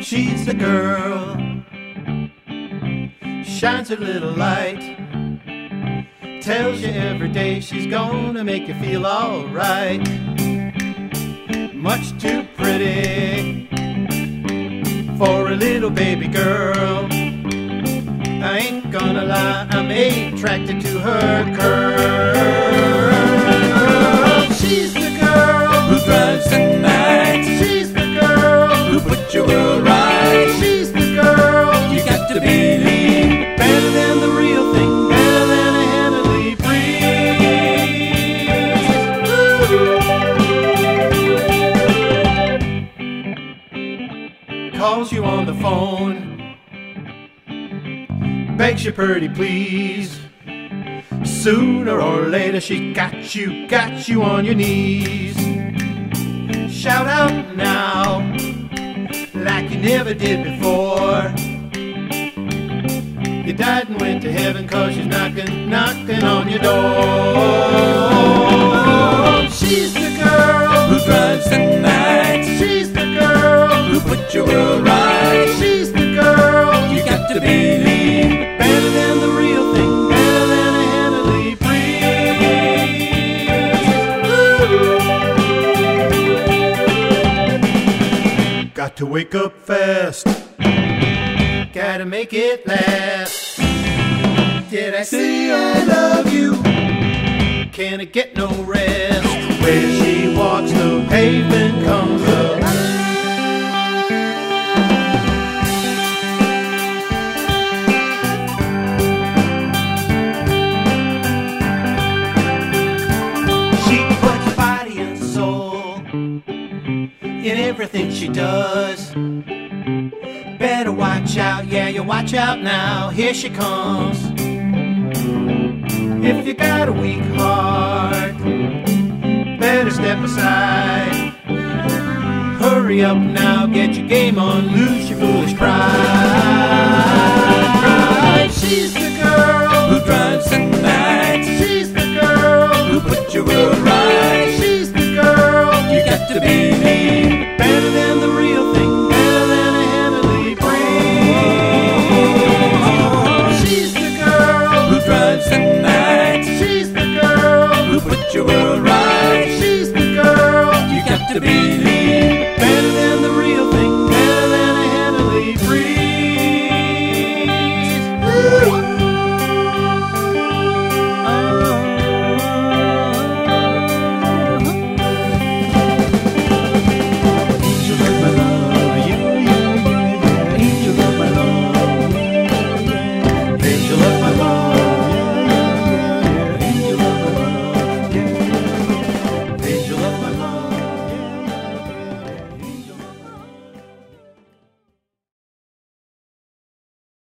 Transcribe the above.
She's the girl, shines her little light, tells you every day she's gonna make you feel alright. Much too pretty for a little baby girl. I ain't gonna lie, I'm attracted to her curl. She's the girl who drives the night. She's the girl who put your world right. She's the girl You got to believe. better than the real thing, better than a Henley breeze. Calls you on the phone, begs you pretty please. Sooner or later she got you on your knees. Shout out now like you never did before. You died and went to heaven 'cause she's knocking on your door. She's the girl who drives the night. She's the girl who put your world right. She's the girl You got to believe. better than the real thing, better than a Henley breeze. Got to wake up fast, gotta make it last. Did I say I love you? Can I get no rest? Where she walks the pavement comes up. She puts body and soul in everything she does. Better watch out, yeah, you watch out now, here she comes. If you got a weak heart, better step aside. Hurry up now, get your game on, lose your foolish pride. She's the girl who drives the night. She's the girl who put your world right. She's the girl You got to believe. better than the real thing, better than a Henley breeze. She's the girl who drives the night. She's the girl who put your world right.